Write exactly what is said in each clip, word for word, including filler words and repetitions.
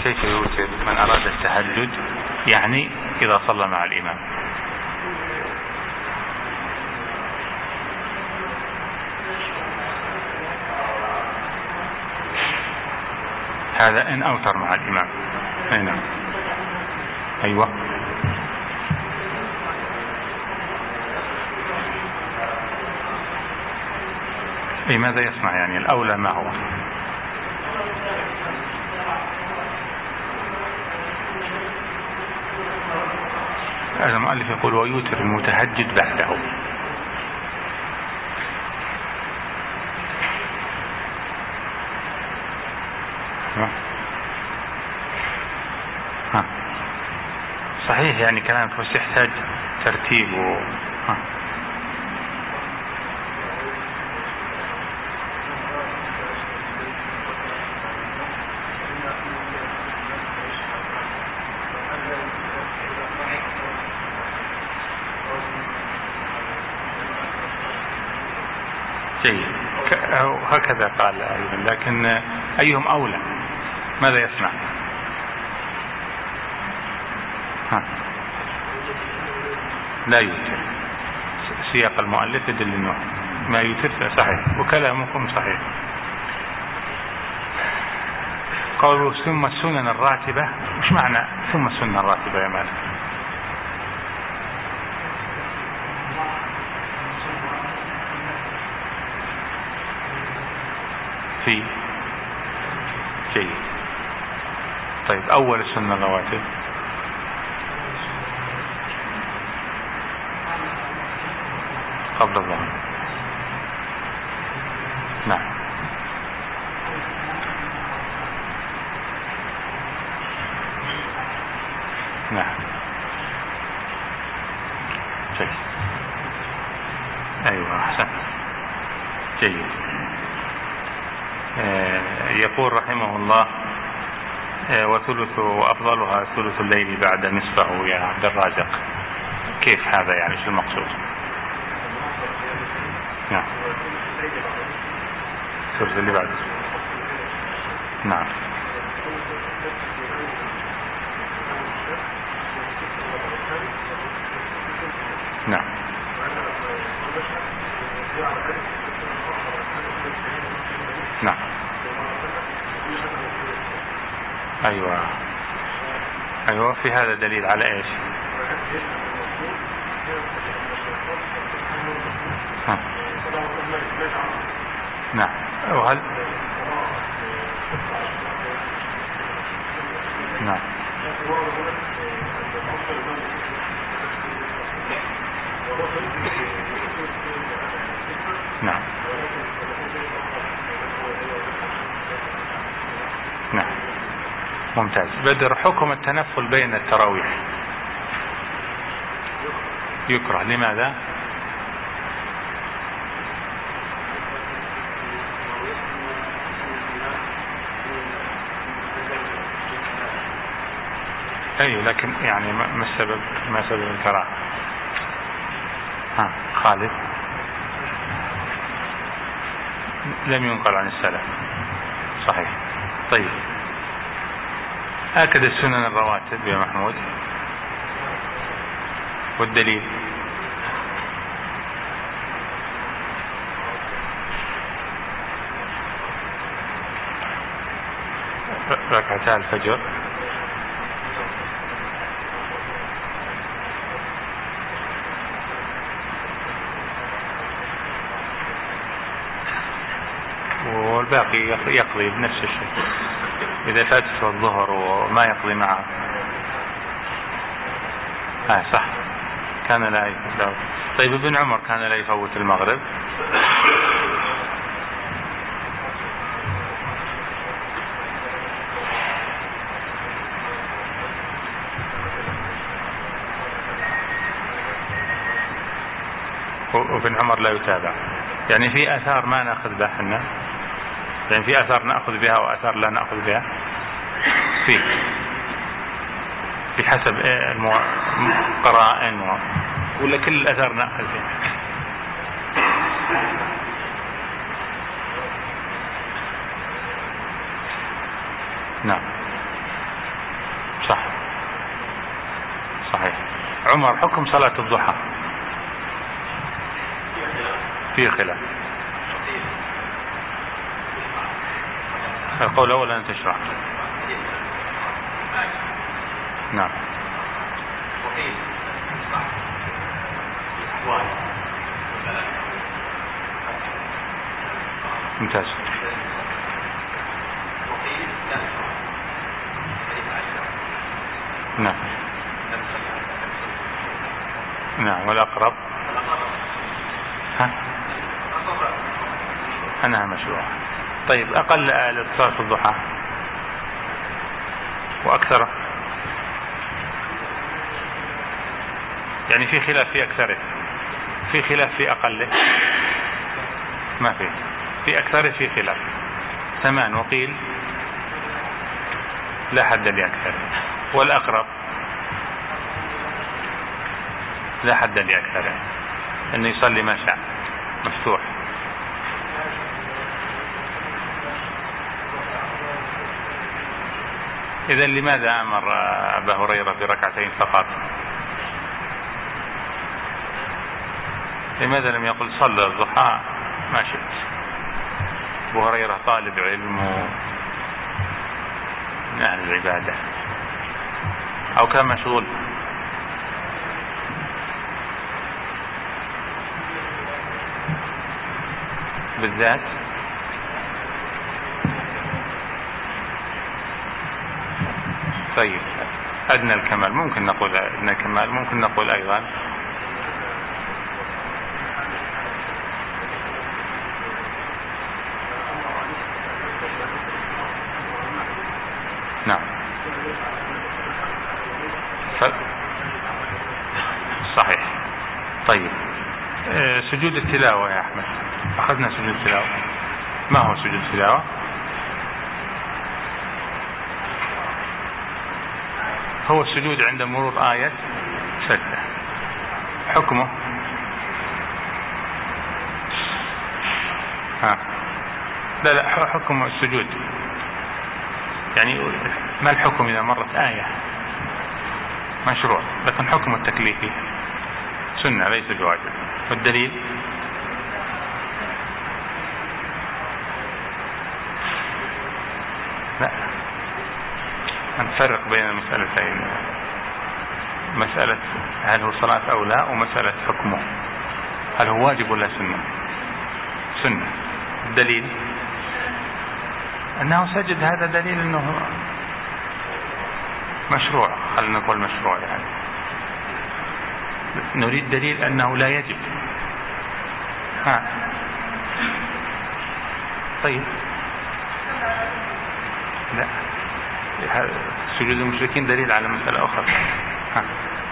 كيف يوتر من أراد التهجد يعني إذا صلى مع الإمام؟ هذا إن أوتر مع الإمام. نعم. أيوة. أي ماذا يصنع يعني الأولى ما هو؟ المؤلف يقول ويوتر المتهجد بعده. ها. صحيح يعني كلامك بس يحتاج ترتيب و... ها. جيد. هكذا قال أيضا، لكن أيهم أولى؟ ماذا يصنع؟ ها. لا يوتر. سياق المؤلف يدل انه ما يوتر صحيح، وكلامكم صحيح. قالوا ثم السنن الراتبة. مش معنى ثم السنن الراتبة يا مالك؟ في جيد. طيب أول السنة الرواتب قبل الظهر. نعم. نعم. جيد. أيوة أحسن. جيد. آه يقول رحمه الله آه وثلث وأفضلها ثلث الليل بعد نصفه يا عبد الرازق. كيف هذا يعني شو المقصود؟ نعم. ثلث اللي بعد. نعم. نعم. نعم. أيوة. أيوة في هذا دليل على إيش؟ ها. نعم. وهل نعم. نعم. نعم. ممتاز. بدر حكم التنفل بين التراويح يكره. لماذا؟ أي لكن يعني ما السبب؟ ما سبب الكراهة؟ ها خالد. لم ينقل عن السلف. صحيح. طيب آكد السنن الرواتب يا محمود والدليل؟ ركعتا الفجر والباقي يقضي بنفس الشيء إذا فاتته الظهر وما يقضي معه. آه صح كان لا يفوت. طيب ابن عمر كان لا يفوت المغرب. وابن عمر لا يتابع. يعني في آثار ما نأخذ بها احنا، يعني في آثار نأخذ بها وآثار لا نأخذ بها. في بحسب القرائن ولا كل الآثار نأخذ بها؟ نعم. عمر، حكم صلاة الضحى في خلاف. القول الأول أن تشرع. نعم. ممتاز. نعم. نعم. والأقرب ها أنها مشروعة. طيب، أقل آلة صلاة الضحى وأكثره، يعني في خلاف في أكثره، في خلاف في أقله، ما في في أكثره في خلاف. ثمان وقيل لا حد لأكثره، والأقرب لا حد لأكثره، أنه يصلي ما شاء، مفتوح. إذن لماذا أمر أبا هريرة بركعتين فقط؟ لماذا لم يقل صلى الضحى ما شئت؟ أبو هريرة طالب علم من أهل العبادة، أو كان مشغول. بالذات طيب، أدنى الكمال ممكن نقول، أدنى الكمال ممكن نقول أيضا نعم. ف... صحيح. طيب، سجود التلاوة يا أحمد، أخذنا سجود التلاوة. ما هو سجود التلاوة؟ هو السجود عند مرور آية سجدة. حكمه ها لا لا حكم السجود، يعني ما الحكم إذا مرت آية؟ مشروع، لكن حكم التكليفي سنة ليس بواجب. والدليل لا، نفرق بين المسألتين، مسألة هل هو صلاة أو لا، ومسألة حكمه هل هو واجب ولا سنة. سنة. الدليل أنه سجد، هذا دليل أنه مشروع، خلينا نقول مشروع. يعني نريد دليل أنه لا يجب. ها طيب، لا، سجود المشركين دليل على مسألة أخرى. ها.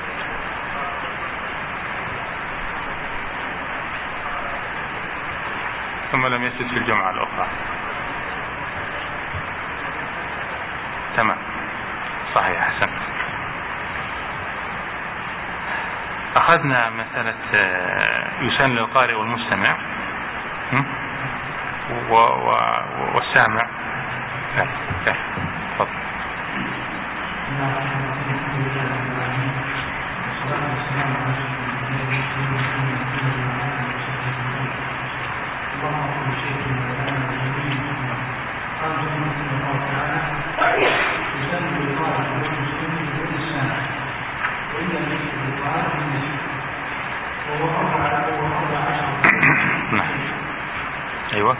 ثم لم يسجد في الجمعة الأخرى. تمام، صحيح، أحسنت. أخذنا مسألة يسن للقارئ والمستمع و... و... والسامع. لا لا فضل. أيوة.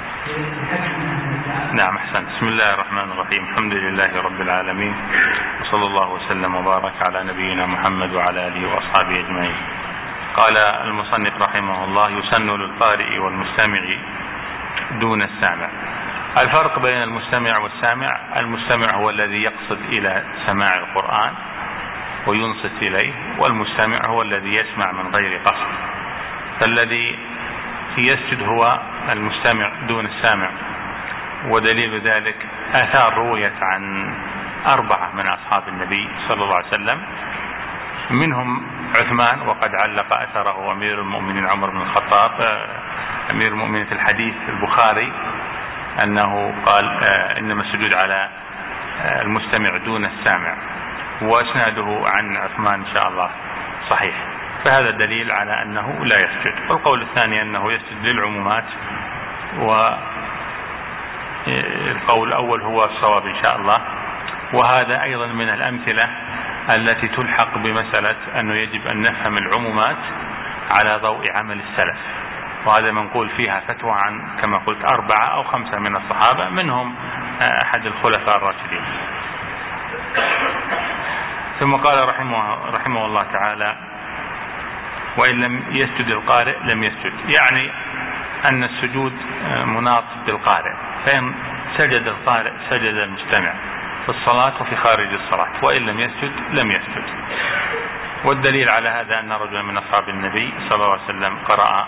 نعم، أحسن. بسم الله الرحمن الرحيم. الحمد لله رب العالمين، وصلى الله وسلم وبارك على نبينا محمد وعلى آله وأصحابه أجمعين. قال المصنف رحمه الله: يسن للقارئ والمستمع دون السامع. الفرق بين المستمع والسامع: المستمع هو الذي يقصد إلى سماع القرآن وينصت إليه، والمستمع هو الذي يسمع من غير قصد. فالذي يسجد هو المستمع دون السامع، ودليل ذلك آثار رويت عن أربعة من أصحاب النبي صلى الله عليه وسلم، منهم عثمان، وقد علق أثره أمير المؤمنين عمر بن الخطاب أمير المؤمنين في الحديث البخاري، أنه قال إنما السجود على المستمع دون السامع، وأسناده عن عثمان إن شاء الله الصحيح، فهذا دليل على أنه لا يسجد. والقول الثاني أنه يسجد للعمومات، والقول الأول هو الصواب إن شاء الله. وهذا أيضا من الأمثلة التي تلحق بمسألة أنه يجب أن نفهم العمومات على ضوء عمل السلف، وهذا منقول فيها فتوى عن كما قلت أربعة أو خمسة من الصحابة، منهم أحد الخلفاء الراشدين. ثم قال رحمه, رحمه الله تعالى: وإن لم يسجد القارئ لم يسجد، يعني أن السجود مناط بالقارئ، فإن سجد القارئ سجد المستمع في الصلاة وفي خارج الصلاة، وإن لم يسجد لم يسجد. والدليل على هذا أن رجلا من أصحاب النبي صلى الله عليه وسلم قرأ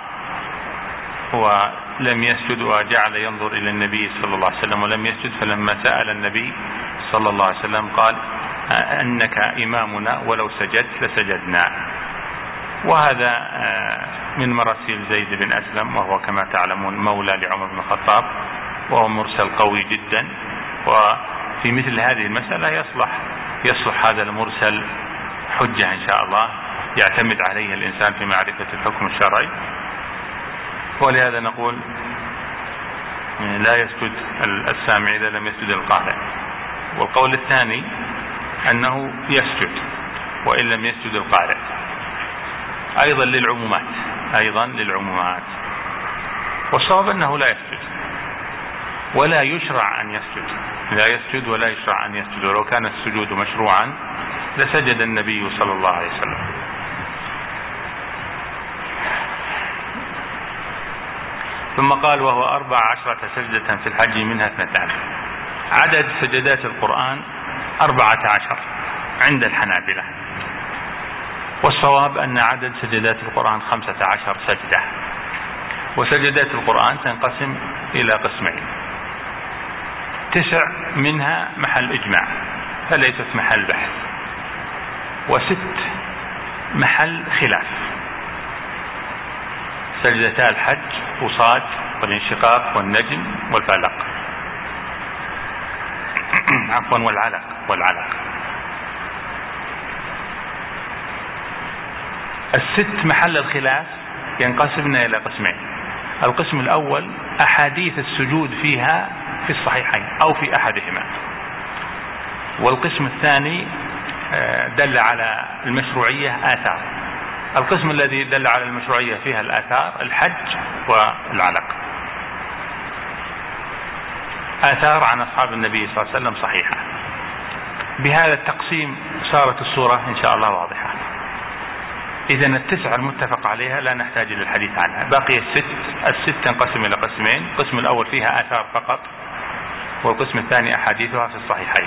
ولم يسجد، وجعل ينظر إلى النبي صلى الله عليه وسلم ولم يسجد، فلما سأل النبي صلى الله عليه وسلم قال: أنك إمامنا ولو سجدت لسجدنا. وهذا من مراسيل زيد بن أسلم، وهو كما تعلمون مولى لعمر بن الخطاب، وهو مرسل قوي جدا. وفي مثل هذه المسألة يصلح يصلح هذا المرسل حجة إن شاء الله يعتمد عليه الإنسان في معرفة الحكم الشرعي. ولهذا نقول لا يسجد السامع إذا لم يسجد القارئ. والقول الثاني أنه يسجد وإن لم يسجد القارئ، أيضا للعمومات أيضا للعمومات والصواب أنه لا يسجد ولا يشرع أن يسجد، لا يسجد ولا يشرع أن يسجد. ولو كان السجود مشروعا لسجد النبي صلى الله عليه وسلم. ثم قال: وهو أربع عشرة سجدة في الحج منها اثنتان. عدد سجدات القرآن أربعة عشر عند الحنابلة، والصواب أن عدد سجدات القرآن خمسة عشر سجدة. وسجدات القرآن تنقسم إلى قسمين: تسع منها محل إجماع فليست محل بحث، وست محل خلاف: سجدتا الحج وصاد والانشقاق والنجم والفلق عفوا والعلق والعلق الست محل الخلاف ينقسمن إلى قسمين: القسم الأول أحاديث السجود فيها في الصحيحين أو في أحدهما، والقسم الثاني دل على المشروعية آثار. القسم الذي دل على المشروعية فيها الآثار الحج والعلق. آثار عن أصحاب النبي صلى الله عليه وسلم صحيحة. بهذا التقسيم صارت الصورة إن شاء الله واضحة. إذن التسعة المتفق عليها لا نحتاج للحديث عنها. باقي الست الست تنقسم إلى قسمين: القسم الأول فيها آثار فقط، والقسم الثاني أحاديثها في الصحيحين.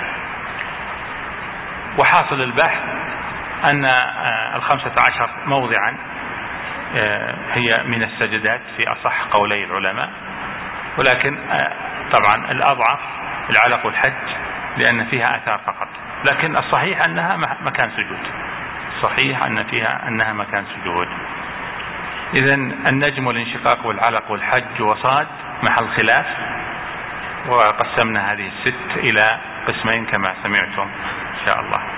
وحاصل البحث أن الخمسة عشر موضعا هي من السجدات في أصح قولي العلماء، ولكن طبعا الأضعف العلق والحج لأن فيها آثار فقط، لكن الصحيح أنها مكان سجود، صحيح أن فيها أنها مكان سجود. إذن النجم والانشقاق والعلق والحج وصاد محل خلاف، وقسمنا هذه الست إلى قسمين كما سمعتم إن شاء الله.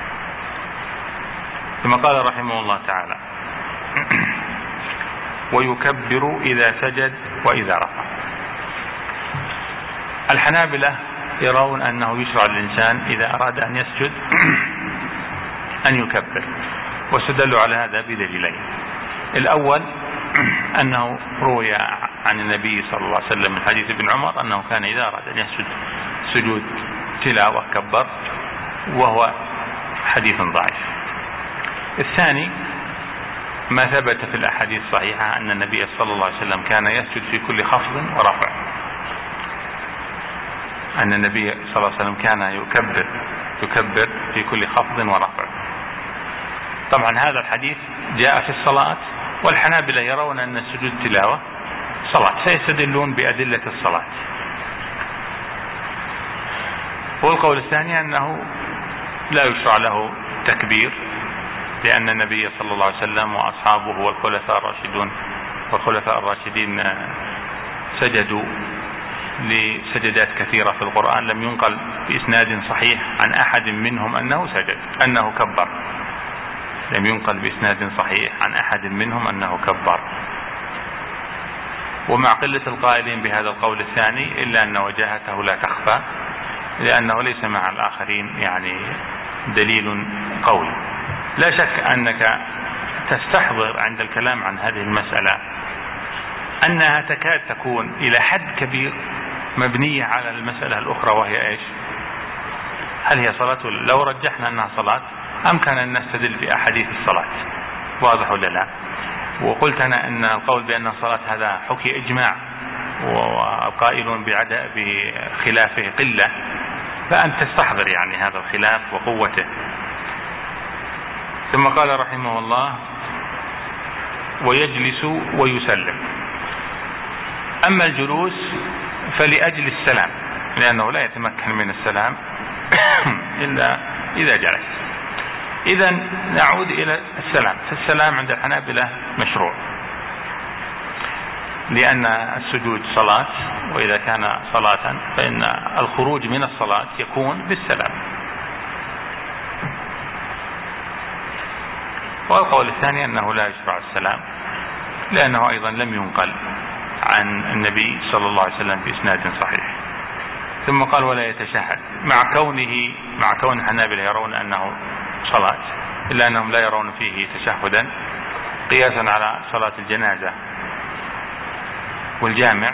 ثم قال رحمه الله تعالى: ويكبر إذا سجد وإذا رفع. الحنابلة يرون أنه يشرع للإنسان إذا أراد أن يسجد أن يكبر، واستدلوا على هذا بدليلين: الأول أنه روي عن النبي صلى الله عليه وسلم من حديث ابن عمر أنه كان إذا أراد أن يسجد سجود تلاوة كبر، وهو حديث ضعيف. الثاني ما ثبت في الأحاديث الصحيحة أن النبي صلى الله عليه وسلم كان يسجد في كل خفض ورفع، أن النبي صلى الله عليه وسلم كان يكبر يكبر في كل خفض ورفع. طبعا هذا الحديث جاء في الصلاة، والحنابلة يرون أن السجود تلاوة صلاة، سيستدلون بأدلة الصلاة. والقول الثاني أنه لا يشرع له تكبير، لأن النبي صلى الله عليه وسلم وأصحابه والخلفاء الراشدون والخلفاء الراشدين سجدوا لسجدات كثيرة في القرآن، لم ينقل بإسناد صحيح عن أحد منهم أنه سجد أنه كبر. لم ينقل بإسناد صحيح عن أحد منهم أنه كبر. ومع قلة القائلين بهذا القول الثاني إلا أن وجاهته لا تخفى، لأنه ليس مع الآخرين يعني دليل قوي. لا شك أنك تستحضر عند الكلام عن هذه المسألة أنها تكاد تكون إلى حد كبير مبنية على المسألة الأخرى، وهي إيش؟ هل هي صلاة؟ لو رجحنا أنها صلاة أمكن أن نستدل بأحاديث الصلاة، واضح ولا لا؟ وقلت أنا أن القول بأن الصلاة هذا حكي إجماع، وقائل بخلافه قلة، فأنت تستحضر يعني هذا الخلاف وقوته. ثم قال رحمه الله: ويجلس ويسلم. أما الجلوس فلأجل السلام، لأنه لا يتمكن من السلام إلا إذا جلس. إذا نعود إلى السلام. فالسلام عند الحنابلة مشروع، لأن السجود صلاة، وإذا كان صلاة فإن الخروج من الصلاة يكون بالسلام. والقول الثاني أنه لا يشرع السلام، لأنه أيضا لم ينقل عن النبي صلى الله عليه وسلم بإسناد صحيح. ثم قال: ولا يتشهد، مع كونه مع كون الحنابلة يرون أنه صلاة، إلا أنهم لا يرون فيه تشهدا، قياسا على صلاة الجنازة والجامع.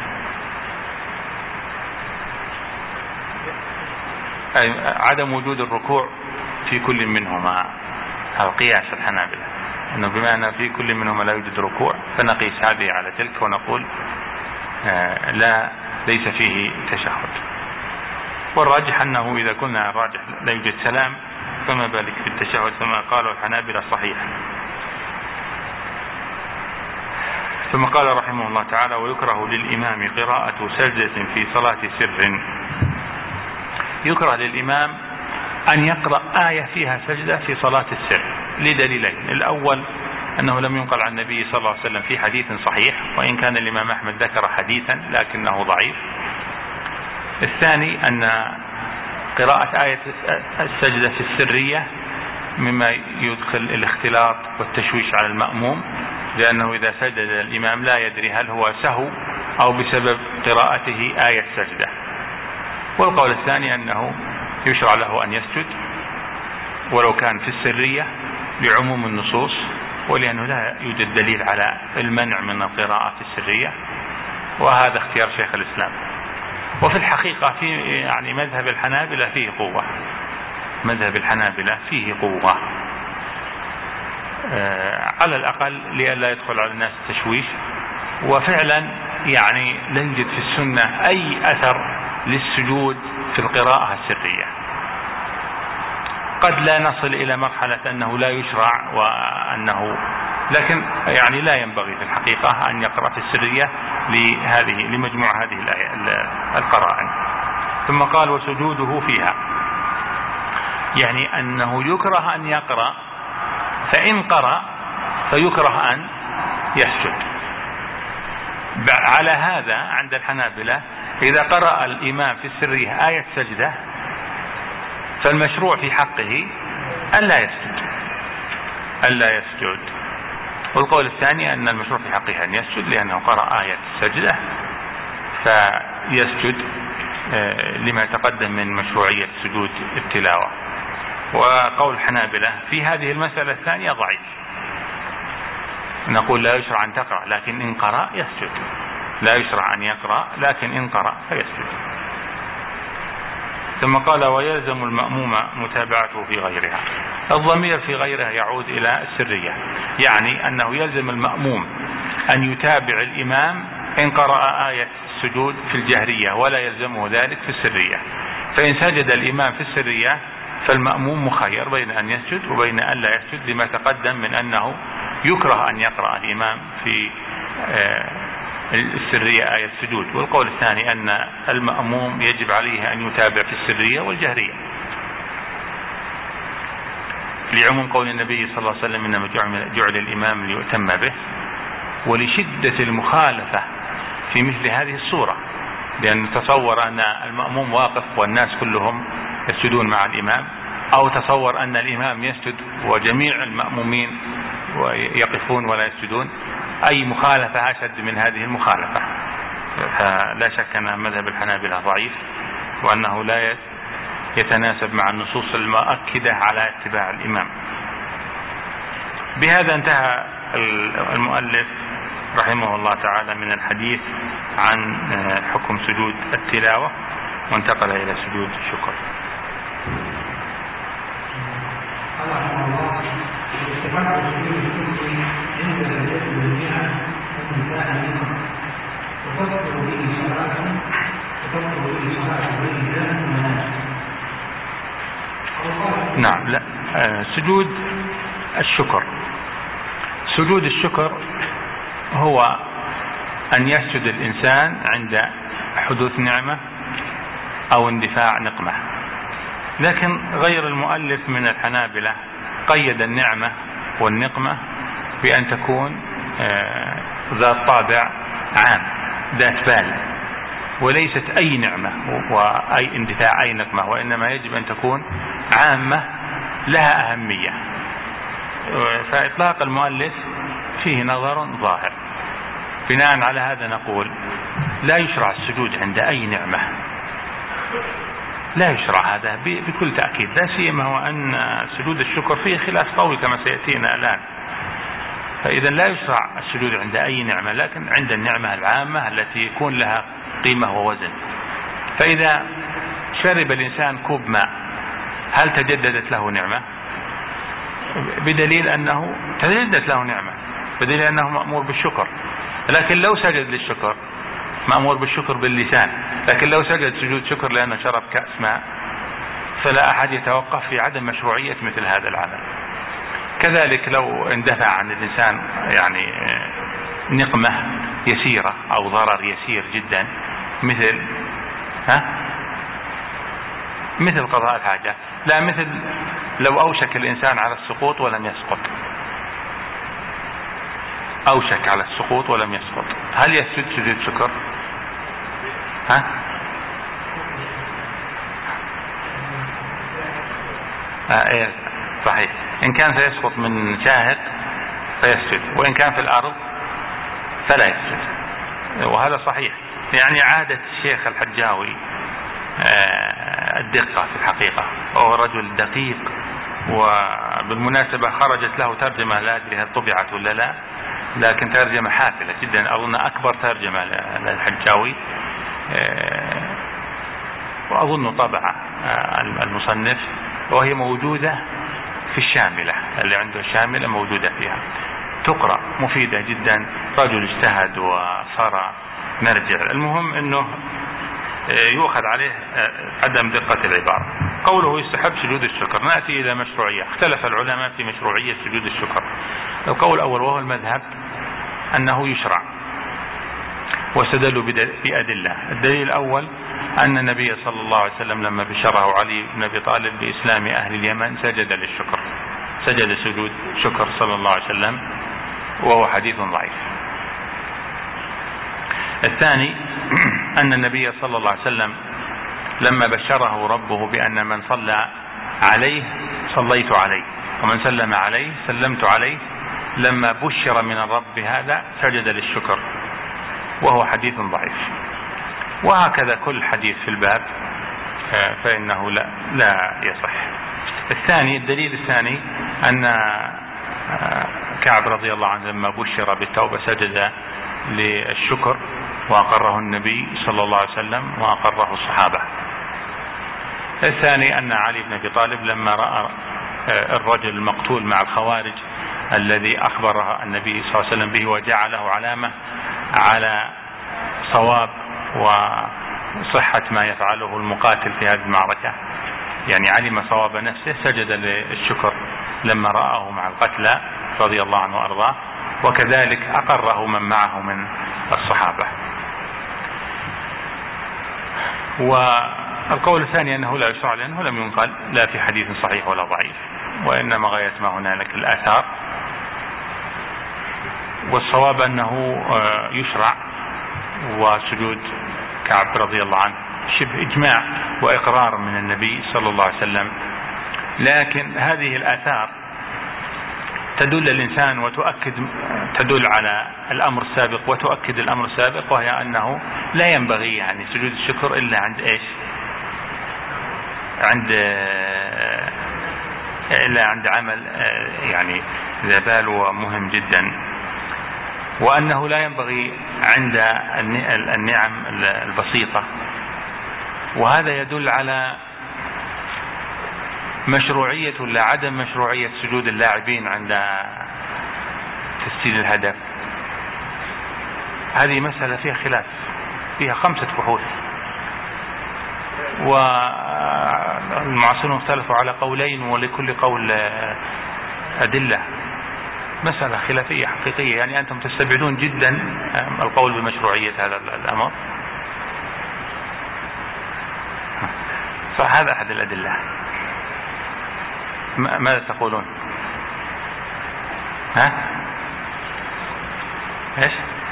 أي عدم وجود الركوع في كل منهما، هذا قياس الحنابلة، أنه بما أن في كل منهما لا يوجد ركوع فنقيس هذه على تلك ونقول آه لا ليس فيه تشهد. والراجح أنه إذا كنا الراجح لا يوجد سلام فما بالك في التشهد، كما قالوا الحنابلة صحيح. ثم قال رحمه الله تعالى: ويكره للإمام قراءة سجدة في صلاة سر. يكره للإمام أن يقرأ آية فيها سجدة في صلاة السر لدليلين: الأول أنه لم ينقل عن النبي صلى الله عليه وسلم في حديث صحيح، وإن كان الإمام أحمد ذكر حديثا لكنه ضعيف. الثاني أن قراءة آية السجدة في السرية مما يدخل الاختلاط والتشويش على المأموم، لأنه إذا سجد الإمام لا يدري هل هو سهو أو بسبب قراءته آية سجدة. والقول الثاني أنه يشرع له أن يسجد ولو كان في السرية لعموم النصوص، ولأنه لا يوجد دليل على المنع من القراءة في السرية، وهذا اختيار شيخ الإسلام. وفي الحقيقة في يعني مذهب الحنابلة فيه قوة، مذهب الحنابلة فيه قوة آه على الأقل لئلا يدخل على الناس التشويش. وفعلا يعني لا يوجد في السنة أي أثر للسجود في القراءة السرية. قد لا نصل إلى مرحلة أنه لا يشرع وأنه، لكن يعني لا ينبغي في الحقيقة أن يقرأ في السرية لهذه لمجموع هذه القرائن. ثم قال: وسجوده فيها، يعني أنه يكره أن يقرأ، فإن قرأ فيكره أن يسجد. على هذا عند الحنابلة إذا قرأ الإمام في السرية آية سجدة فالمشروع في حقه ألا يسجد ألا يسجد. والقول الثاني أن المشروع في حقه أن يسجد، لأنه قرأ آية السجدة فيسجد لما تقدم من مشروعية سجود التلاوة. وقول الحنابلة في هذه المسألة الثانية ضعيف، نقول لا يشرع أن تقرأ، لكن إن قرأ يسجد. لا يشرع أن يقرأ، لكن إن قرأ فيسجد. ثم قال: ويلزم المأموم متابعته في غيرها. الضمير في غيرها يعود إلى السرية، يعني أنه يلزم المأموم أن يتابع الإمام إن قرأ آية السجود في الجهرية، ولا يلزمه ذلك في السرية. فإن سجد الإمام في السرية فالمأموم مخير بين أن يسجد وبين أن لا يسجد، لما تقدم من أنه يكره أن يقرأ الإمام في السرية آية السجود. والقول الثاني أن المأموم يجب عليه أن يتابع في السرية والجهرية، لعموم قول النبي صلى الله عليه وسلم: إنما جعل الإمام ليؤتم به. ولشدة المخالفة في مثل هذه الصورة، لأن تصور أن المأموم واقف والناس كلهم يسجدون مع الإمام، أو تصور أن الإمام يسجد وجميع المأمومين يقفون ولا يسجدون، أي مخالفة أشد من هذه المخالفة. فلا شك أن مذهب الحنابلة ضعيف، وأنه لا يتناسب مع النصوص المؤكدة على اتباع الإمام. بهذا انتهى المؤلف رحمه الله تعالى من الحديث عن حكم سجود التلاوة، وانتقل إلى سجود الشكر. نعم، لا سجود الشكر سجود الشكر هو أن يسجد الإنسان عند حدوث نعمة أو اندفاع نقمة. لكن غير المؤلف من الحنابلة قيد النعمة والنقمة بأن تكون ذات طابع عام ذات بال، وليست أي نعمة وأي اندفاع أي نقمة، وإنما يجب أن تكون عامة لها أهمية. فإطلاق المؤلف فيه نظر ظاهر. بناء على هذا نقول لا يشرع السجود عند أي نعمة، لا يشرع هذا بكل تأكيد، لا سيما وأن سجود الشكر فيه خلاف قوي كما سيأتينا الآن. فإذا لا يشرع السجود عند أي نعمة، لكن عند النعمة العامة التي يكون لها قيمة ووزن. فإذا شرب الإنسان كوب ماء، هل تجددت له نعمة؟ بدليل أنه تجددت له نعمة، بدليل أنه مأمور بالشكر. لكن لو سجد للشكر مأمور بالشكر باللسان، لكن لو سجد سجود شكر لأنه شرب كأس ماء فلا أحد يتوقف في عدم مشروعية مثل هذا العمل. كذلك لو اندفع عن الإنسان يعني نقمة يسيرة أو ضرر يسير جدا، مثل ها مثل قضاء الحاجة، لا مثل لو أوشك الإنسان على السقوط ولم يسقط، أوشك على السقوط ولم يسقط، هل يسجد سجود شكر؟ ها؟ آه إيه صحيح. إن كان سيسقط من شاهق فيسجد، وإن كان في الأرض فلا يسجد، وهذا صحيح. يعني عادة الشيخ الحجاوي آه الدقة في الحقيقة، وهو رجل دقيق، وبالمناسبة خرجت له ترجمة لا أدري هل طبعت ولا لا، لكن ترجمة حافلة جدا، أظن أكبر ترجمة للحجاوي، وأظن طبع المصنف، وهي موجودة في الشاملة، اللي عنده الشاملة موجودة فيها، تقرأ، مفيدة جدا. رجل اجتهد وصار مرجع. المهم أنه يؤخذ عليه عدم دقة العبارة. قوله يستحب سجود الشكر، نأتي إلى مشروعية. اختلف العلماء في مشروعية سجود الشكر. القول الأول وهو المذهب أنه يشرع، واستدلوا بأدلة. الدليل الأول أن النبي صلى الله عليه وسلم لما بشره علي بن أبي طالب بإسلام أهل اليمن سجد للشكر، سجد سجود شكر صلى الله عليه وسلم، وهو حديث ضعيف. الثاني أن النبي صلى الله عليه وسلم لما بشره ربه بأن من صلى عليه صليت عليه ومن سلم عليه سلمت عليه، لما بشر من الرب بهذا سجد للشكر، وهو حديث ضعيف. وهكذا كل حديث في الباب فإنه لا, لا يصح. الثاني الدليل الثاني أن كعب رضي الله عنه لما بشر بالتوبة سجد للشكر، وأقره النبي صلى الله عليه وسلم وأقره الصحابة. الثاني أن علي بن أبي طالب لما رأى الرجل المقتول مع الخوارج الذي أخبره النبي صلى الله عليه وسلم به وجعله علامة على صواب وصحة ما يفعله المقاتل في هذه المعركة، يعني علم صواب نفسه، سجد للشكر لما رآه مع القتلى رضي الله عنه وأرضاه، وكذلك أقره من معه من الصحابة. والقول الثاني أنه لا يشرع لأنه لم ينقل لا في حديث صحيح ولا ضعيف، وإنما غاية ما هنالك الآثار. والصواب أنه يشرع، وسجود كعب رضي الله عنه شبه إجماع وإقرار من النبي صلى الله عليه وسلم لكن هذه الآثار تدل الإنسان وتؤكد تدل على الأمر السابق وتؤكد الأمر السابق، وهي أنه لا ينبغي يعني سجود الشكر إلا عند إيش؟ عند إلا عند عمل يعني ذا بال ومهم جدا، وأنه لا ينبغي عند النعم البسيطة. وهذا يدل على مشروعية ولا عدم مشروعية سجود اللاعبين عند تسجيل الهدف. هذه مسألة فيها خلاف، فيها خمسة بحوث، والمعاصرون اختلفوا على قولين ولكل قول أدلة. مسألة خلافية حقيقية، يعني أنتم تستبعدون جدا القول بمشروعية هذا الأمر، فهذا أحد الأدلة. ماذا تقولون؟ ها؟ ايش؟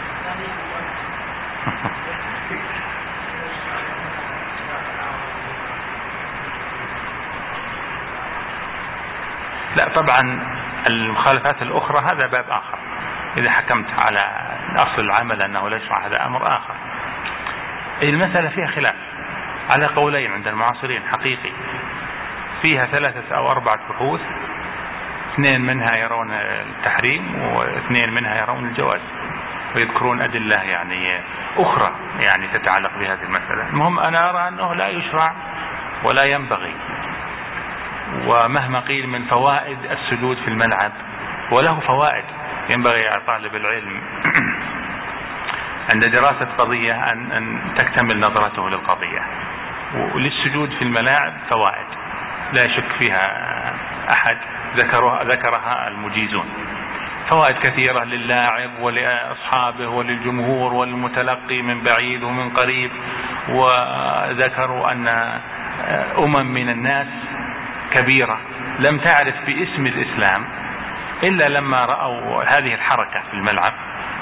لا طبعا المخالفات الأخرى هذا باب آخر، إذا حكمت على أصل العمل أنه لا يشرع هذا أمر آخر. المسألة فيها خلاف على قولين عند المعاصرين حقيقي، فيها ثلاثة أو أربعة بحوث، اثنين منها يرون التحريم واثنين منها يرون الجواز، ويذكرون أدلة يعني أخرى يعني تتعلق بهذه المسألة. المهم أنا أرى أنه لا يشرع ولا ينبغي، ومهما قيل من فوائد السجود في الملعب، وله فوائد ينبغي على طالب العلم عند دراسة قضية أن, أن تكتمل نظرته للقضية. وللسجود في الملاعب فوائد لا يشك فيها أحد، ذكرها, ذكرها المجيزون، فوائد كثيرة للاعب ولأصحابه وللجمهور والمتلقي من بعيد ومن قريب. وذكروا أن أمم من الناس كبيرة لم تعرف باسم الإسلام إلا لما رأوا هذه الحركة في الملعب،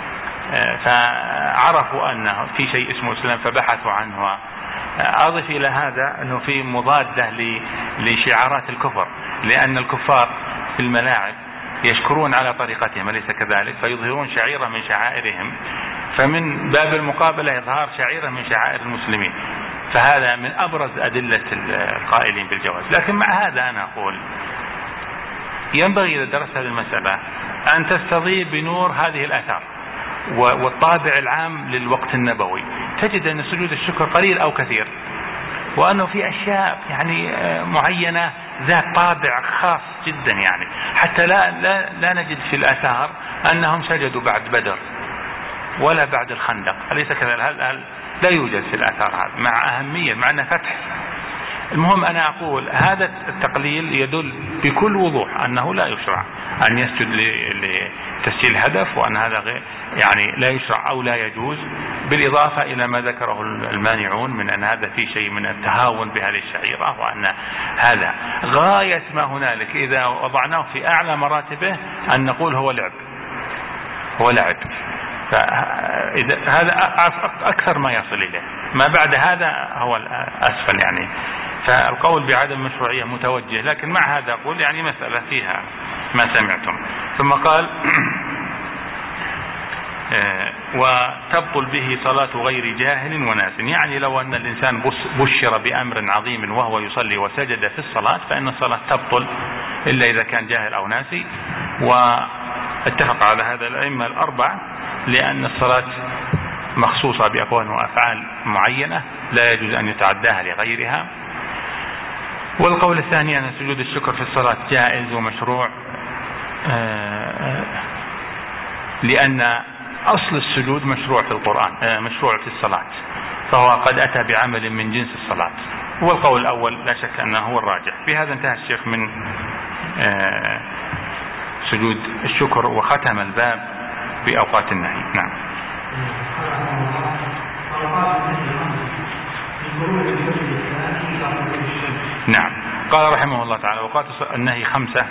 فعرفوا أنه في شيء اسمه إسلام فبحثوا عنه. أضف إلى هذا أنه في مضادة لشعارات الكفر، لأن الكفار في الملاعب يشكرون على طريقتهم أليس كذلك؟ فيظهرون شعيرة من شعائرهم، فمن باب المقابلة إظهار شعيرة من شعائر المسلمين، فهذا من أبرز أدلة القائلين بالجواز. لكن مع هذا أنا أقول ينبغي إذا درست هذه المسألة أن تستضيء بنور هذه الآثار والطابع العام للوقت النبوي، تجد أن سجود الشكر قليل أو كثير، وأنه في أشياء يعني معينة ذات طابع خاص جدا، يعني حتى لا, لا, لا نجد في الآثار أنهم سجدوا بعد بدر ولا بعد الخندق، أليس كذلك؟ هل, هل لا يوجد في الآثار هذا مع أهمية مع أنه فتح. المهم أنا أقول هذا التقليل يدل بكل وضوح أنه لا يشرع أن يسجد لتسجيل هدف، وأن هذا غير يعني لا يشرع أو لا يجوز، بالإضافة إلى ما ذكره المانعون من أن هذا في شيء من التهاون بهذه الشعيرة، وأن هذا غاية ما هنالك إذا وضعناه في أعلى مراتبه أن نقول هو لعب هو لعب فإذا هذا أكثر ما يصل إليه، ما بعد هذا هو الأسفل يعني. فالقول بعدم مشروعية متوجه، لكن مع هذا أقول يعني مسألة فيها ما سمعتم. ثم قال وتبطل به صلاة غير جاهل وناس، يعني لو أن الإنسان بشر بأمر عظيم وهو يصلي وسجد في الصلاة فإن الصلاة تبطل إلا إذا كان جاهل أو ناسي. واتفق على هذا الأئمة الأربعة، لأن الصلاة مخصوصة بأقوال وأفعال معينة لا يجوز أن يتعداها لغيرها. والقول الثاني أن سجود الشكر في الصلاة جائز ومشروع، لأن أصل السجود مشروع في القرآن، مشروع في الصلاة، فهو قد أتى بعمل من جنس الصلاة. والقول الأول لا شك أنه هو الراجح. بهذا انتهى الشيخ من سجود الشكر وختم الباب بأوقات النهي. نعم. نعم. قال رحمه الله تعالى وقات النهي خمسة،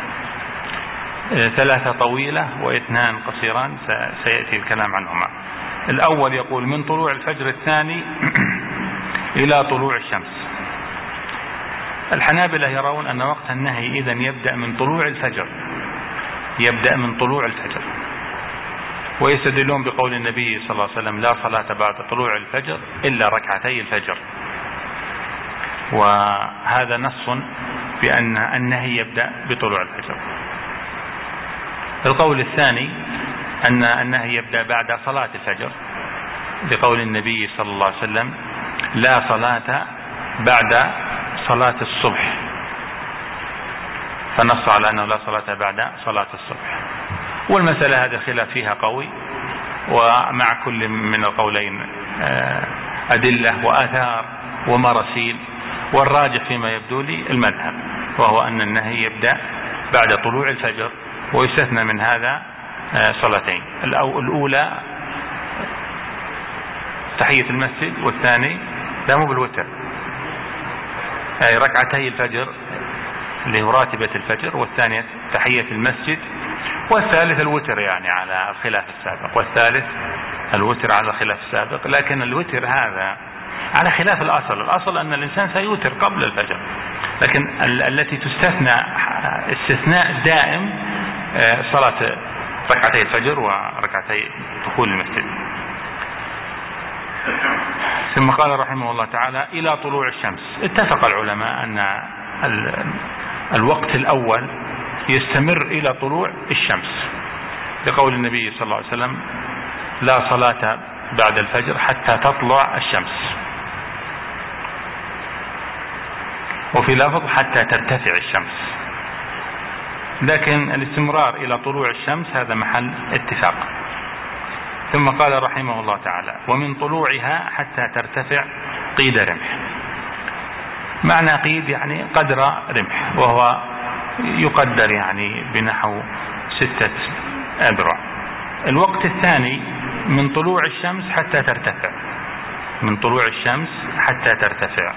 ثلاثة طويلة واثنان قصيران سيأتي الكلام عنهما. الأول يقول من طلوع الفجر الثاني إلى طلوع الشمس. الحنابلة يرون أن وقت النهي إذن يبدأ من طلوع الفجر، يبدأ من طلوع الفجر، ويستدلون بقول النبي صلى الله عليه وسلم: لا صلاة بعد طلوع الفجر إلا ركعتي الفجر. وهذا نص بأن النهي يبدأ بطلوع الفجر. القول الثاني أن النهي يبدأ بعد صلاة الفجر، بقول النبي صلى الله عليه وسلم: لا صلاة بعد صلاة الصبح، فنص على أنه لا صلاة بعد صلاة الصبح. والمسألة هذا خلاف فيها قوي، ومع كل من القولين أدلة وآثار ومراسيل، والراجح فيما يبدو لي المذهب، وهو أن النهي يبدأ بعد طلوع الفجر، ويستثنى من هذا صلاتين: الأولى تحية المسجد، والثاني لا مو بالوتر، أي ركعتي الفجر اللي هو راتبة الفجر، والثانية تحية المسجد، والثالث الوتر يعني على الخلاف السابق، والثالث الوتر على الخلاف السابق. لكن الوتر هذا على خلاف الأصل، الأصل أن الإنسان سيوتر قبل الفجر، لكن التي تستثنى استثناء دائم صلاة ركعتي الفجر وركعتي دخول المسجد. ثم قال رحمه الله تعالى: إلى طلوع الشمس. اتفق العلماء أن الوقت الأول يستمر إلى طلوع الشمس، بقول النبي صلى الله عليه وسلم: لا صلاة بعد الفجر حتى تطلع الشمس، وفي لفظ حتى ترتفع الشمس. لكن الاستمرار إلى طلوع الشمس هذا محل اتفاق. ثم قال رحمه الله تعالى: ومن طلوعها حتى ترتفع قيد رمح. معنى قيد يعني قدر رمح، وهو يقدر يعني بنحو ستة أذرع. الوقت الثاني من طلوع الشمس حتى ترتفع، من طلوع الشمس حتى ترتفع.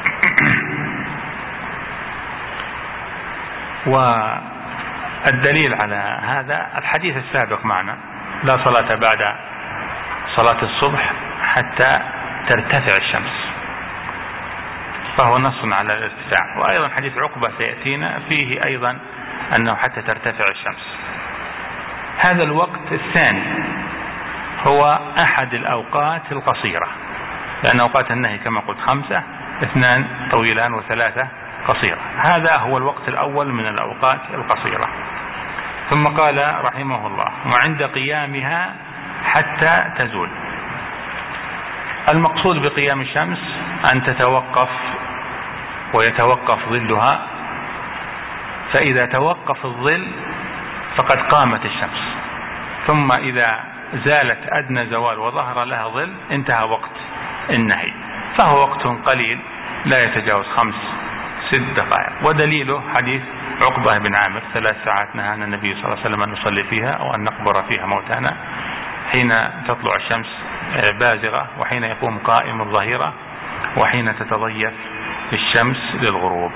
والدليل على هذا الحديث السابق معنا: لا صلاة بعد صلاة الصبح حتى ترتفع الشمس، فهو نص على الارتفاع. وأيضا حديث عقبة سيأتينا فيه أيضا أنه حتى ترتفع الشمس. هذا الوقت الثاني هو أحد الأوقات القصيرة، لأن أوقات النهي كما قلت خمسة، اثنان طويلان وثلاثة قصيرة. هذا هو الوقت الأول من الأوقات القصيرة. ثم قال رحمه الله: وعند قيامها حتى تزول. المقصود بقيام الشمس أن تتوقف ويتوقف ظلها، فإذا توقف الظل فقد قامت الشمس، ثم إذا زالت أدنى زوال وظهر لها ظل انتهى وقت النهي، فهو وقت قليل لا يتجاوز خمس ست دقائق. ودليله حديث عقبة بن عامر: ثلاث ساعات نهانا النبي صلى الله عليه وسلم أن نصلي فيها أو أن نقبر فيها موتانا، حين تطلع الشمس بازغة، وحين يقوم قائم الظهيرة، وحين تتضيف الشمس للغروب.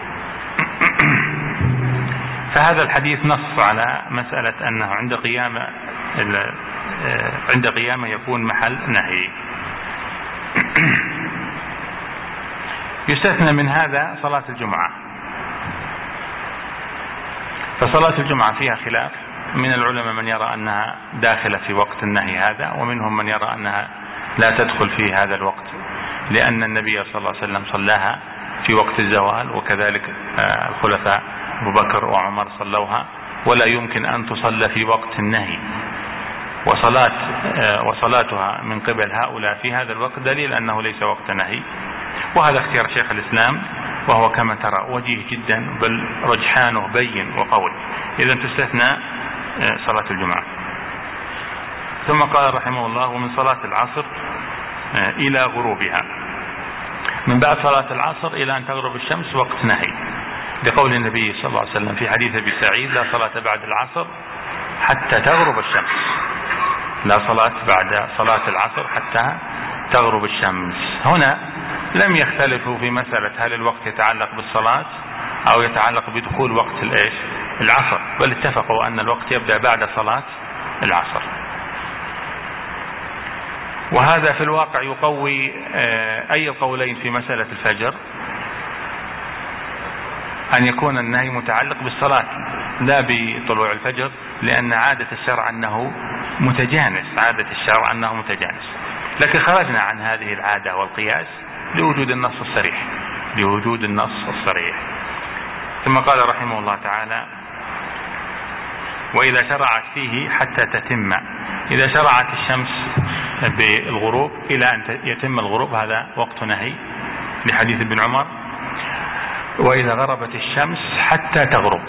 فهذا الحديث نص على مسألة أنه عند قيام عند قيامه يكون محل نهي. يستثنى من هذا صلاة الجمعة. فصلاة الجمعة فيها خلاف، من العلماء من يرى أنها داخلة في وقت النهي هذا، ومنهم من يرى أنها لا تدخل في هذا الوقت، لأن النبي صلى الله عليه وسلم صلاها في وقت الزوال، وكذلك الخلفاء أبو بكر وعمر صلوها، ولا يمكن أن تصلى في وقت النهي. وصلاة وصلاتها من قبل هؤلاء في هذا الوقت دليل أنه ليس وقت نهي. وهذا اختيار شيخ الإسلام، وهو كما ترى وجيه جدا، بل رجحانه بين وقوي. إذا تستثنى صلاة الجمعة. ثم قال رحمه الله: ومن صلاة العصر إلى غروبها. من بعد صلاة العصر إلى أن تغرب الشمس وقت نهي، بقول النبي صلى الله عليه وسلم في حديث أبي سعيد: لا صلاة بعد العصر حتى تغرب الشمس. لا صلاة بعد صلاة العصر حتى تغرب الشمس. هنا لم يختلفوا في مسألة هل الوقت يتعلق بالصلاة أو يتعلق بدخول وقت الإيش العصر، بل اتفقوا أن الوقت يبدأ بعد صلاة العصر. وهذا في الواقع يقوي أي قولين في مسألة الفجر، أن يكون النهي متعلق بالصلاة لا بطلوع الفجر، لأن عادة الشرع أنه متجانس، عادة الشرع أنه متجانس. لكن خرجنا عن هذه العادة والقياس لوجود النص الصريح، لوجود النص الصريح. ثم قال رحمه الله تعالى: وإذا شرعت فيه حتى تتم، إذا شرعت الشمس بالغروب إلى أن يتم الغروب هذا وقت نهي، لحديث ابن عمر: وإذا غربت الشمس حتى تغرب،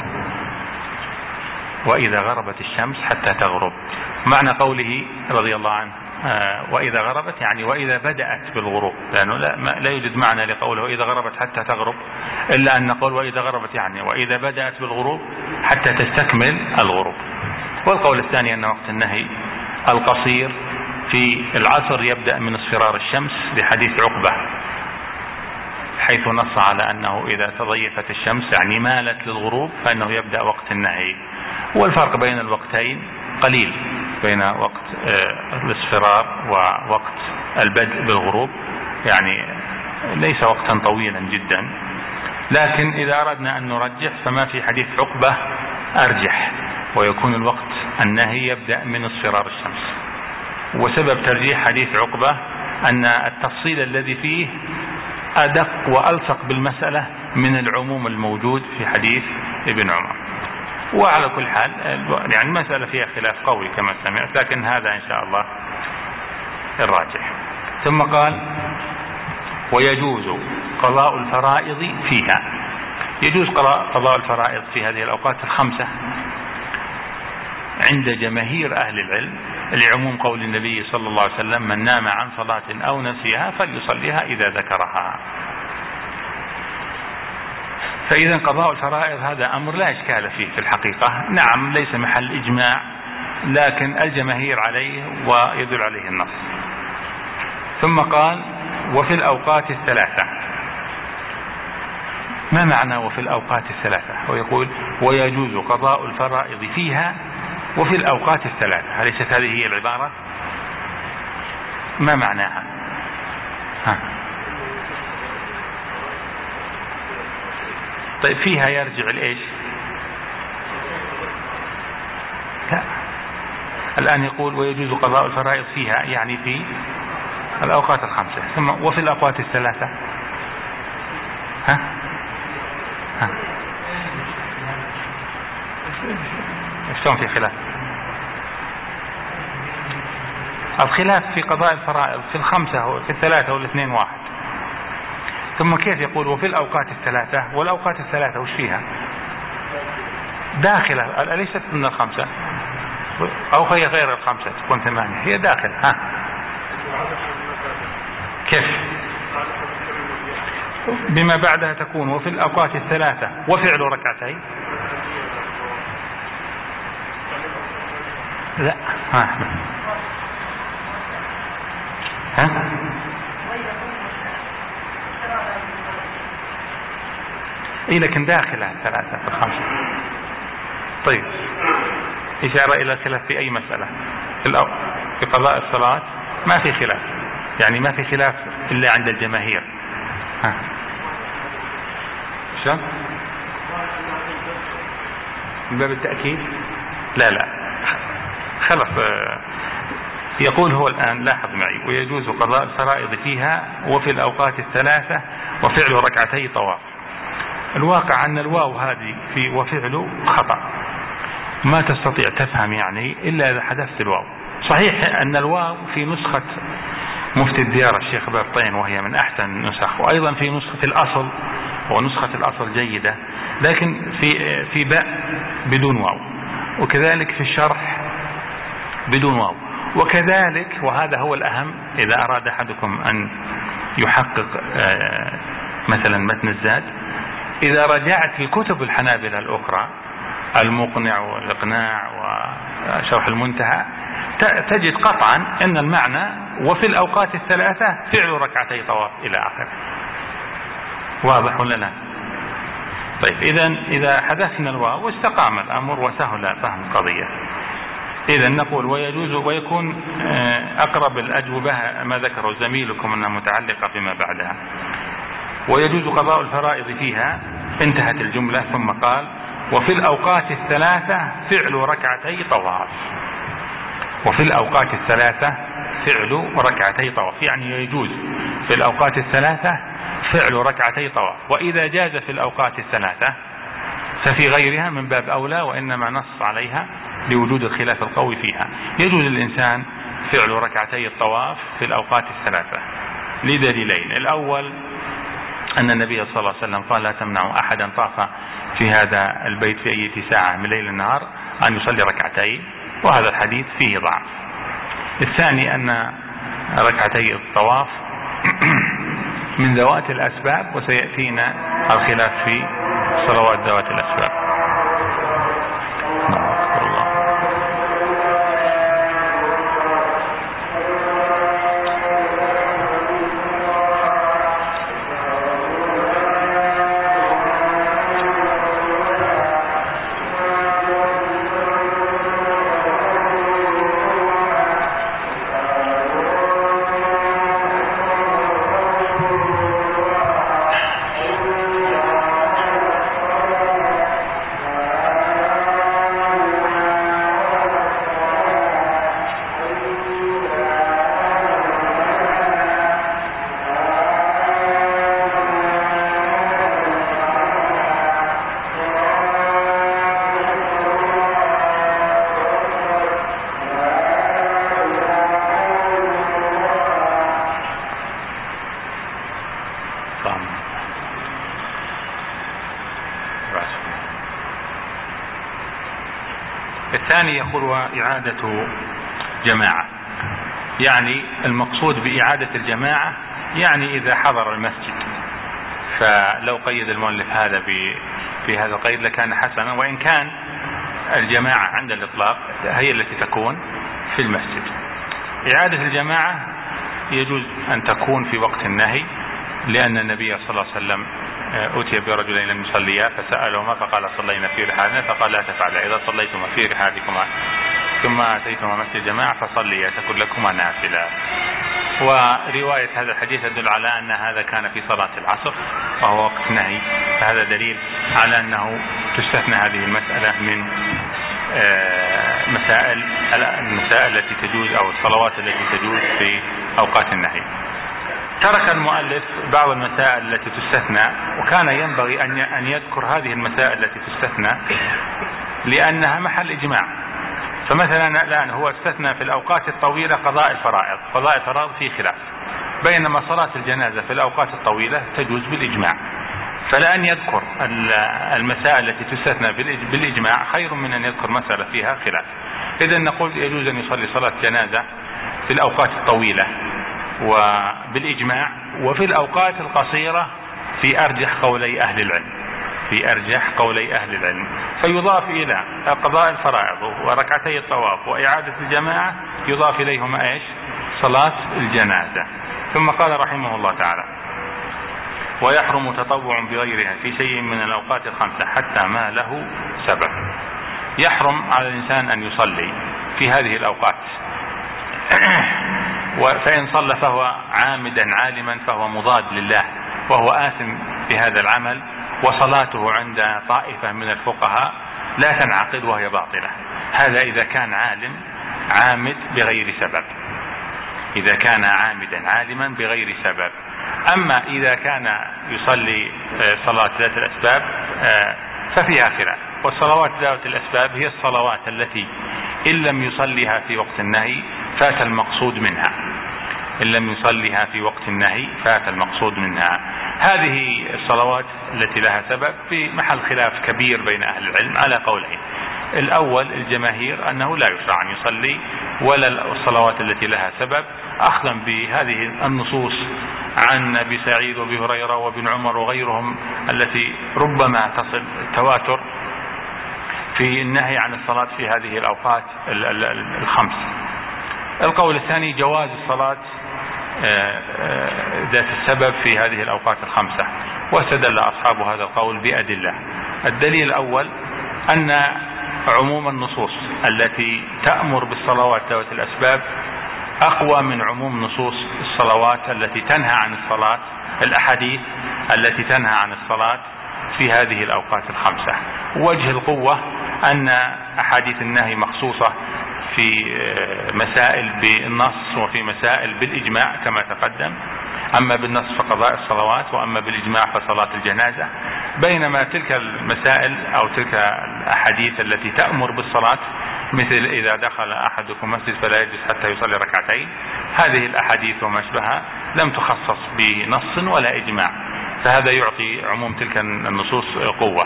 وإذا غربت الشمس حتى تغرب. معنى قوله رضي الله عنه آه وإذا غربت يعني وإذا بدأت بالغروب، لأنه لا, لا يوجد معنى لقوله وإذا غربت حتى تغرب إلا أن نقول وإذا غربت يعني وإذا بدأت بالغروب حتى تستكمل الغروب. والقول الثاني أن وقت النهي القصير في العصر يبدأ من اصفرار الشمس، لحديث عقبة حيث نص على أنه إذا تضيفت الشمس يعني مالت للغروب فإنه يبدأ وقت النهي. والفرق بين الوقتين قليل، بين وقت الاصفرار ووقت البدء بالغروب، يعني ليس وقتا طويلا جدا. لكن إذا أردنا أن نرجح فما في حديث عقبة أرجح، ويكون الوقت النهي يبدأ من اصفرار الشمس. وسبب ترجيح حديث عقبة أن التفصيل الذي فيه أدق وألصق بالمسألة من العموم الموجود في حديث ابن عمر. وعلى كل حال يعني المسألة فيها خلاف قوي كما سمعت، لكن هذا إن شاء الله الراجح. ثم قال: ويجوز قضاء الفرائض فيها. يجوز قضاء الفرائض في هذه الأوقات الخمسة عند جماهير أهل العلم، لعموم قول النبي صلى الله عليه وسلم: من نام عن صلاة أو نسيها فليصليها إذا ذكرها. فإذا قضاء الفرائض هذا أمر لا إشكال فيه في الحقيقة، نعم ليس محل إجماع، لكن الجماهير عليه ويدل عليه النص. ثم قال: وفي الأوقات الثلاثة. ما معنى وفي الأوقات الثلاثة؟ ويقول: ويجوز قضاء الفرائض فيها وفي الأوقات الثلاثة. أليست هذه هي العبارة؟ ما معناها؟ ها. طيب فيها يرجع لإيش؟ لا، الآن يقول ويجوز قضاء الفرائض فيها يعني في الأوقات الخمسة. ثم وفي الأوقات الثلاثة. ها ها شلون في خلاف؟ الخلاف في قضاء الفرائض في الخمسة في الثلاثة والاثنين واحد. ثم كيف يقول وفي الأوقات الثلاثة؟ والأوقات الثلاثة وش فيها؟ داخلة، أليست من الخمسة؟ أو هي غير الخمسة تكون ثمانية، هي داخل. ها كيف؟ بما بعدها تكون وفي الأوقات الثلاثة وفعل ركعتين. لا ها ها إيه لكن داخلها الثلاثة في الخمسة. طيب إشارة إلى الخلاف في أي مسألة؟ في, في قضاء الصلاة ما في خلاف، يعني ما في خلاف إلا عند الجماهير. ها شو من باب التأكيد؟ لا لا خلص. يقول هو الآن لاحظ معي: ويجوز قضاء الفرائض فيها وفي الأوقات الثلاثة وفعل ركعتي طواف. الواقع أن الواو هذه في وفعل خطأ، ما تستطيع تفهم يعني إلا إذا حذفت الواو. صحيح أن الواو في نسخة مفتي الديار الشيخ بابطين وهي من أحسن النسخ، وأيضا في نسخة الأصل ونسخة الأصل جيدة، لكن في في باء بدون واو، وكذلك في الشرح بدون واو، وكذلك وهذا هو الأهم إذا أراد أحدكم أن يحقق مثلا متن الزاد، إذا رجعت في كتب الحنابلة الأخرى المقنع والإقناع وشرح المنتهى تجد قطعا أن المعنى وفي الأوقات الثلاثة فعل ركعتي طواف إلى آخره. واضح ولا لا؟ طيب إذا إذا حذفنا الواو واستقام الأمر وسهل فهم القضية. إذا نقول ويجوز ويكون أقرب الأجوبة ما ذكره زميلكم أنها متعلقة بما بعدها. ويجوز قضاء الفرائض فيها انتهت الجملة. ثم قال وفي الأوقات الثلاثة فعل ركعتي طواف. وفي الأوقات الثلاثة فعل ركعتي طواف، يعني يجوز في الأوقات الثلاثة فعل ركعتي طواف. وإذا جاز في الأوقات الثلاثة ففي غيرها من باب أولى، وإنما نص عليها لوجود الخلاف القوي فيها. يجوز للإنسان فعل ركعتي الطواف في الأوقات الثلاثة لدليلين. الأول أن النبي صلى الله عليه وسلم قال لا تمنع أحدا طاف في هذا البيت في أي ساعة من ليل النهار أن يصلي ركعتين، وهذا الحديث فيه ضعف. الثاني أن ركعتي الطواف من ذوات الأسباب، وسيأتينا الخلاف في صلوات ذوات الأسباب. الثاني يقول وإعادة جماعة، يعني المقصود بإعادة الجماعة يعني إذا حضر المسجد. فلو قيد المؤلف هذا في هذا القيد لكان حسنا، وإن كان الجماعة عند الإطلاق هي التي تكون في المسجد. إعادة الجماعة يجوز أن تكون في وقت النهي، لأن النبي صلى الله عليه وسلم أتي برجلين لم يصليا فسألهما فقال صلينا في رحالنا، فقال لا تفعلا، إذا صليتما في رحالكما ثم أتيتما مسجد جماعة فصليا تكن لكما نافلة. ورواية هذا الحديث تدل على أن هذا كان في صلاة العصر وهو وقت نهي، فهذا دليل على أنه تستثنى هذه المسألة من مسائل المسائل التي تجوز أو الصلوات التي تجوز في أوقات النهي. ترك المؤلف بعض المسائل التي تستثنى، وكان ينبغي أن يذكر هذه المسائل التي تستثنى لأنها محل إجماع. فمثلا الآن هو استثنى في الأوقات الطويلة قضاء الفرائض، قضاء الفرائض في خلاف، بينما صلاة الجنازة في الأوقات الطويلة تجوز بالإجماع. فلأن يذكر المسائل التي تستثنى بالإجماع خير من أن يذكر مسألة فيها خلاف. إذن نقول يجوز أن يصلي صلاة جنازة في الأوقات الطويلة وبالإجماع، وفي الأوقات القصيرة في أرجح قولي أهل العلم في أرجح قولي أهل العلم فيضاف إلى قضاء الفرائض وركعتي الطواف وإعادة الجماعة يضاف إليهما إيش؟ صلاة الجنازة. ثم قال رحمه الله تعالى ويحرم تطوع بغيرها في شيء من الأوقات الخمسة حتى ما له سبب. يحرم على الإنسان أن يصلي في هذه الأوقات، فإن صلى فهو عامدا عالما فهو مضاد لله وهو آثم بهذا العمل، وصلاته عند طائفة من الفقهاء لا تنعقد وهي باطلة. هذا إذا كان عالم عامد بغير سبب، إذا كان عامدا عالما بغير سبب. أما إذا كان يصلي صلاة ذات الأسباب ففيها خلاف، والصلوات ذات الأسباب هي الصلوات التي إن لم يصليها في وقت النهي فات المقصود منها إن لم يصليها في وقت النهي فات المقصود منها. هذه الصلوات التي لها سبب في محل خلاف كبير بين أهل العلم على قولين. الأول الجماهير أنه لا يشرع أن يصلي ولا الصلوات التي لها سبب، أخذا بهذه النصوص عن أبي سعيد وابي هريرة وابن عمر وغيرهم التي ربما تصل التواتر في النهي عن الصلاة في هذه الأوقات الخمس. القول الثاني جواز الصلاة ذات السبب في هذه الأوقات الخمسة، واستدل أصحاب هذا القول بأدلة. الدليل الأول أن عموم النصوص التي تأمر بالصلوات ذات الأسباب أقوى من عموم نصوص الصلوات التي تنهى عن الصلاة. الأحاديث التي تنهى عن الصلاة في هذه الأوقات الخمسة. وجه القوة أن أحاديث النهي مخصوصة في مسائل بالنص وفي مسائل بالإجماع كما تقدم، أما بالنص فقضاء الصلوات، وأما بالإجماع فصلاة الجنازة، بينما تلك المسائل أو تلك الأحاديث التي تأمر بالصلاة مثل إذا دخل أحدكم مسجد فلا يجلس حتى يصلي ركعتين، هذه الأحاديث وما شبهها لم تخصص بنص ولا إجماع، فهذا يعطي عموم تلك النصوص قوة.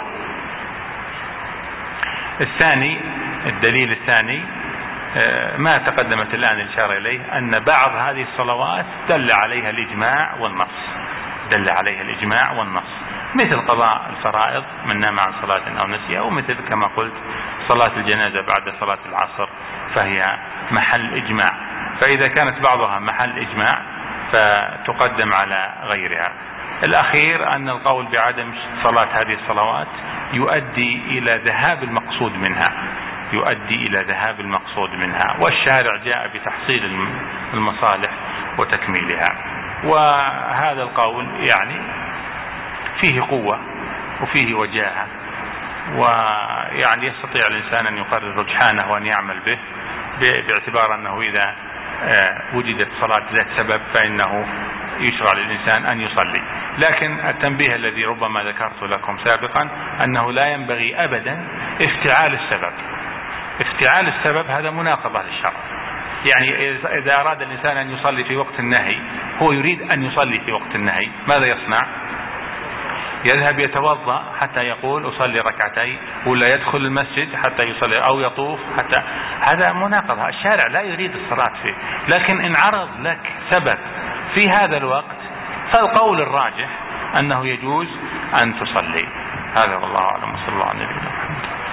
الثاني، الدليل الثاني ما تقدمت الآن الإشارة إليه، أن بعض هذه الصلوات دل عليها الإجماع والنص، دل عليها الإجماع والنص، مثل قضاء الفرائض من نام عن صلاة أو نسيها، ومثل كما قلت صلاة الجنازة بعد صلاة العصر فهي محل إجماع، فإذا كانت بعضها محل إجماع فتقدم على غيرها. الأخير أن القول بعدم صلاة هذه الصلوات يؤدي إلى ذهاب المقصود منها، يؤدي إلى ذهاب المقصود منها، والشارع جاء بتحصيل المصالح وتكميلها. وهذا القول يعني فيه قوة وفيه وجاهة، ويعني يستطيع الإنسان أن يقرر رجحانه وأن يعمل به باعتبار أنه إذا وجدت صلاة ذات سبب فإنه يشرع للإنسان أن يصلي. لكن التنبيه الذي ربما ذكرت لكم سابقا أنه لا ينبغي أبدا افتعال السبب. افتعال السبب هذا مناقضة للشرع. يعني إذا أراد الإنسان أن يصلي في وقت النهي، هو يريد أن يصلي في وقت النهي، ماذا يصنع؟ يذهب يتوضأ حتى يقول أصلي ركعتين، ولا يدخل المسجد حتى يصلي، أو يطوف حتى. هذا مناقضة، الشارع لا يريد الصلاة فيه. لكن إن عرض لك سبب في هذا الوقت فالقول الراجح أنه يجوز أن تصلي. هذا والله أعلم، صلى الله عليه وسلم.